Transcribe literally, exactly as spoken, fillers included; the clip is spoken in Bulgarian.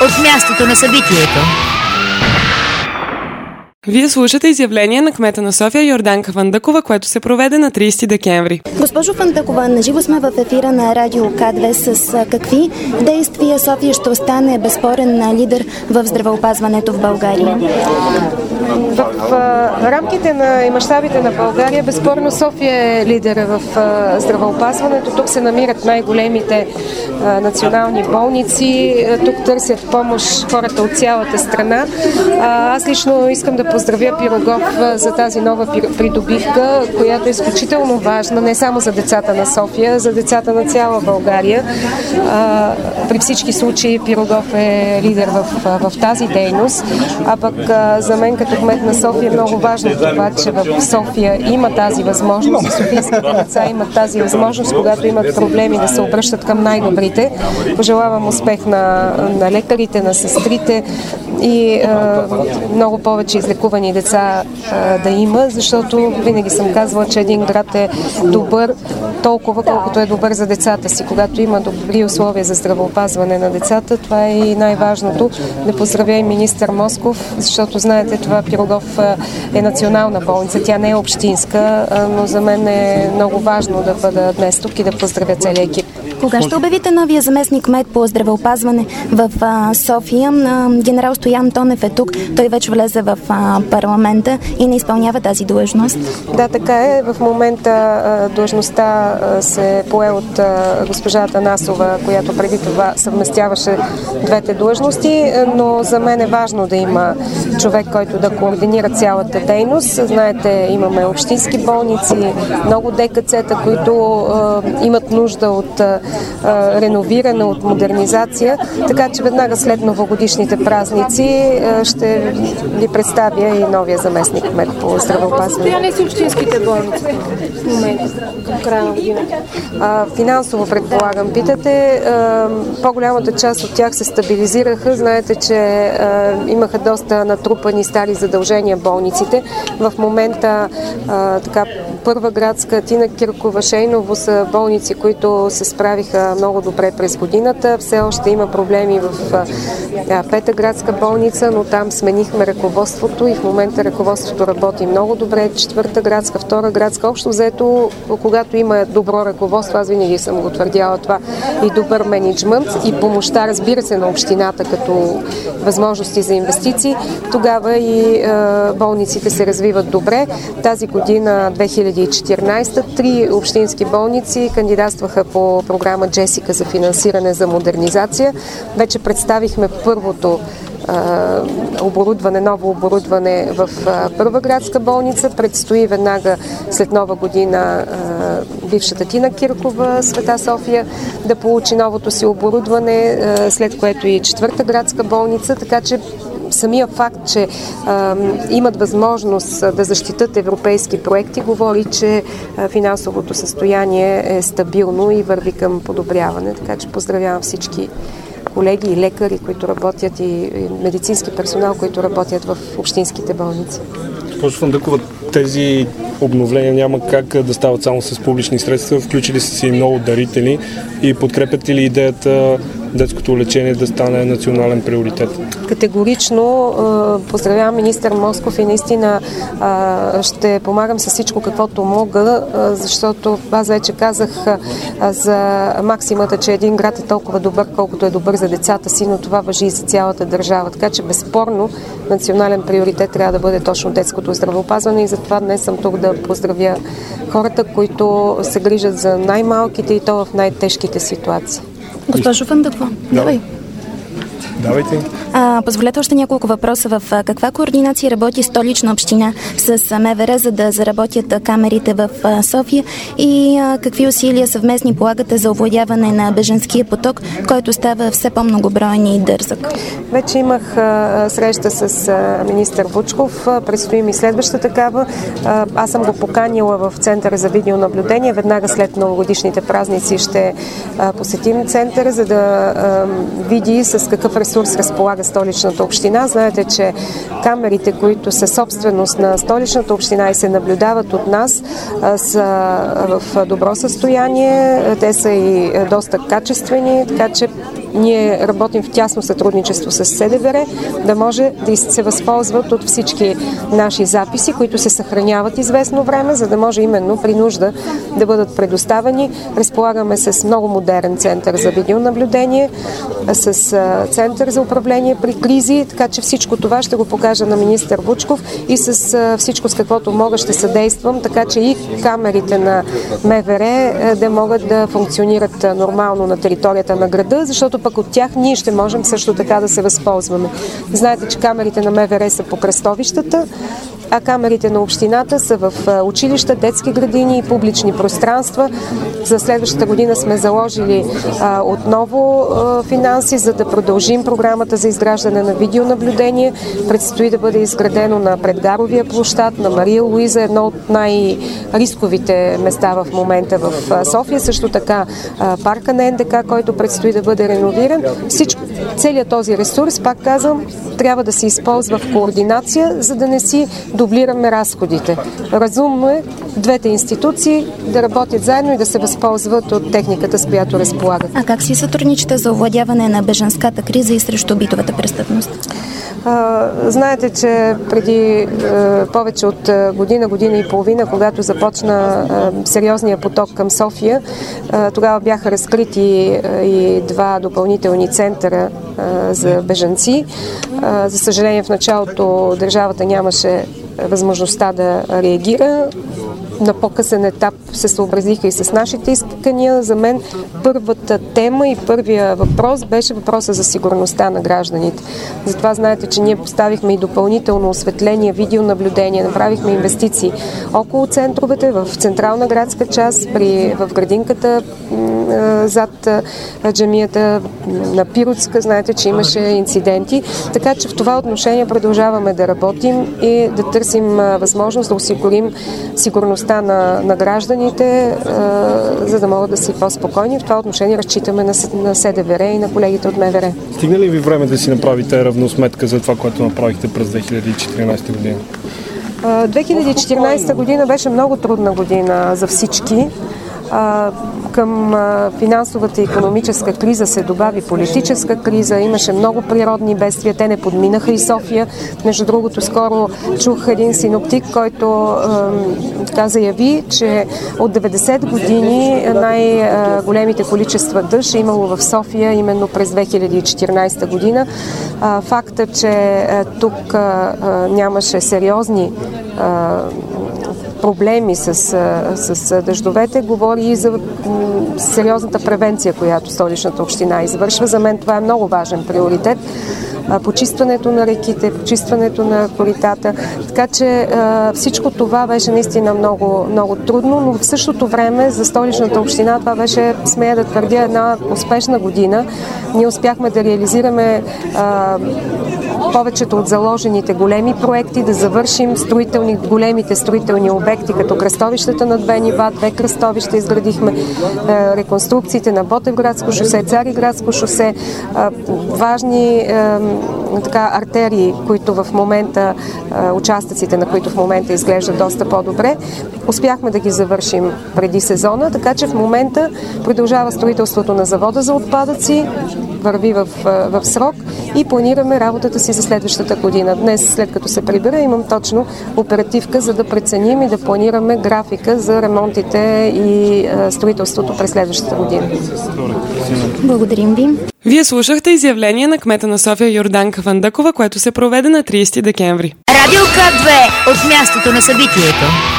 от мястото на събитието. Вие слушате изявление на кмета на София Йорданка Фандъкова, което се проведе на тридесети декември. Госпожо Фандъкова, наживо сме в ефира на Радио К две. С какви действия София ще остане безспорен лидер в здравеопазването в България? В а, рамките на и мащабите на България, безспорно София е лидер в а, здравеопазването. Тук се намират най-големите а, национални болници. Тук търсят помощ хората от цялата страна. А, аз лично искам да поздравя Пирогов за тази нова придобивка, която е изключително важна не само за децата на София, за децата на цяла България. А, при всички случаи Пирогов е лидер в, в, в тази дейност, а пък а, за мен като кмет на София е много важно това, че в София има тази възможност и софийските деца имат тази възможност, когато имат проблеми, да се обръщат към най-добрите. Пожелавам успех на, на лекарите, на сестрите и а, много повече излекувани деца а, да има, защото винаги съм казвала, че един град е добър толкова, колкото е добър за децата си. Когато има добри условия за здравеопазване на децата, това е и най-важното. Да поздравя и министър Москов, защото знаете, това Пирогов е национална болница, тя не е общинска, но за мен е много важно да бъда днес тук и да поздравя целия екип. Кога ще обявите новия заместник кмет по здравеопазване в а, София? А, генерал Стоян Тонев е тук. Той вече влезе в а, парламента и не изпълнява тази длъжност. Да, така е. В момента а, длъжността а, се пое от а, госпожа Атанасова, която преди това съвместяваше двете длъжности, но за мен е важно да има човек, който да координира цялата дейност. Знаете, имаме общински болници, много ДКЦ-та, които а, имат нужда от а, реновиране, от модернизация, така че веднага след новогодишните празници ще ви представя и новия заместник кмет по здравеопазване. Състояние са общинските болници в момента, към края на годината? Финансово, предполагам, питате. По-голямата част от тях се стабилизираха. Знаете, че имаха доста натрупани стари задължения болниците. В момента така Първа градска, Тина Киркова, Шейново са болници, които се справиха много добре през годината. Все още има проблеми в а, Пета градска болница, но там сменихме ръководството и в момента ръководството работи много добре. Четвърта градска, втора градска. Общо взето, когато има добро ръководство, аз винаги съм го твърдяла това, и добър мениджмънт и помощта, разбира се, на общината като възможности за инвестиции, тогава и а, болниците се развиват добре. Тази година, две хиляди и четиринадесета, три общински болници кандидатстваха по програма Джесика за финансиране за модернизация. Вече представихме първото оборудване, ново оборудване в Първа градска болница. Предстои веднага след Нова година бившата Тина Киркова, Света София, да получи новото си оборудване, след което и Четвърта градска болница, така че самия факт, че а, имат възможност да защитат европейски проекти, говори, че а, финансовото състояние е стабилно и върви към подобряване. Така че поздравявам всички колеги и лекари, които работят, и медицински персонал, които работят в общинските болници. Госпожо Фандъкова, тези обновления няма как да стават само с публични средства. Включили са си много дарители и подкрепят ли идеята детското лечение да стане национален приоритет? Категорично поздравявам министър Москов и наистина ще помагам с всичко каквото мога, защото аз вече казах за максимата, че един град е толкова добър, колкото е добър за децата си, но това важи и за цялата държава. Така че безспорно национален приоритет трябва да бъде точно детското здравеопазване и затова днес съм тук да поздравя хората, които се грижат за най-малките и то в най-тежките ситуации. Госпожо Фандъкова, давай. Давайте. А, позволете още няколко въпроса. В каква координация работи Столична община с МВР, за да заработят камерите в София, и а, какви усилия съвместни полагате за овладяване на бежанския поток, който става все по-многоброен и дързък? Вече имах а, среща с а, министър Вучков, предстои ми следваща такава. А, аз съм го поканила в Центъра за видеонаблюдение. Веднага след новогодишните празници ще а, посетим центъра, за да а, види с какъв ресурс разполага Столичната община. Знаете, че камерите, които са собственост на Столичната община и се наблюдават от нас, са в добро състояние. Те са и доста качествени, така че ние работим в тясно сътрудничество с СДВР, да може да се възползват от всички наши записи, които се съхраняват известно време, за да може именно при нужда да бъдат предоставени. Разполагаме с много модерен център за видеонаблюдение, с център за управление при кризи, така че всичко това ще го покажа на министър Вучков и с всичко, с каквото мога, ще съдействам, така че и камерите на МВР да могат да функционират нормално на територията на града, защото пък от тях ние ще можем също така да се възползваме. Знаете, че камерите на МВР са по кръстовищата, а камерите на общината са в училища, детски градини и публични пространства. За следващата година сме заложили а, отново а, финанси, за да продължим програмата за изграждане на видеонаблюдение. Предстои да бъде изградено на Предгаровия площад, на Мария Луиза, едно от най-рисковите места в момента в София. Също така а, парка на ен де ка, който предстои да бъде реновиран. Всичко, целият този ресурс, пак казвам, трябва да се използва в координация, за да не си дублираме разходите. Разумно е двете институции да работят заедно и да се възползват от техниката, с която разполагат. А как си сътрудничате за овладяване на бежанската криза и срещу битовата престъпност? А, знаете, че преди а, повече от година, година и половина, когато започна а, сериозния поток към София, а, тогава бяха разкрити а, и два допълнителни центъра а, за бежанци. А, за съжаление, в началото държавата нямаше възможността да реагира. На по-късен етап се съобразиха и с нашите искания. За мен първата тема и първия въпрос беше въпроса за сигурността на гражданите. Затова знаете, че ние поставихме и допълнително осветление, видеонаблюдение, направихме инвестиции около центровете, в централна градска част, при, в градинката зад джамията на Пиротска. Знаете, че имаше инциденти. Така че в това отношение продължаваме да работим и да търсим възможност да осигурим сигурността На, на гражданите, а, за да могат да си по-спокойни. В това отношение разчитаме на, на СДВР и на колегите от МВР. Стигна ли ви време да си направите равносметка за това, което направихте през две хиляди и четиринадесета година? две хиляди и четиринадесета година беше много трудна година за всички. А, към а, финансовата и икономическа криза се добави политическа криза, имаше много природни бедствия, те не подминаха и София. Между другото, скоро чух един синоптик, който а, така заяви, че от деветдесет години най-големите количества дъжд е имало в София именно през две хиляди и четиринадесета година. А, факта, че а, тук а, нямаше сериозни а, проблеми с, с дъждовете, говори и за сериозната превенция, която Столичната община извършва. За мен това е много важен приоритет. Почистването на реките, почистването на коритата. Така че всичко това беше наистина много, много трудно, но в същото време за Столичната община това беше, смея да твърдя, една успешна година. Ние успяхме да реализираме а, повечето от заложените големи проекти, да завършим строителни, големите строителни обекти, като кръстовищата на две нива, две кръстовища изградихме, а, реконструкциите на Ботевградско шосе, Цариградско шосе, а, важни а, така, артерии, които в момента, участъците на които в момента изглеждат доста по-добре. Успяхме да ги завършим преди сезона, така че в момента продължава строителството на завода за отпадъци, върви в, в срок и планираме работата си за следващата година. Днес, след като се прибера, имам точно оперативка, за да преценим и да планираме графика за ремонтите и строителството през следващата година. Благодарим ви. Вие слушахте изявление на кмета на София Йорданка Фандъкова, което се проведе на тридесети декември. Радио К две от мястото на събитието.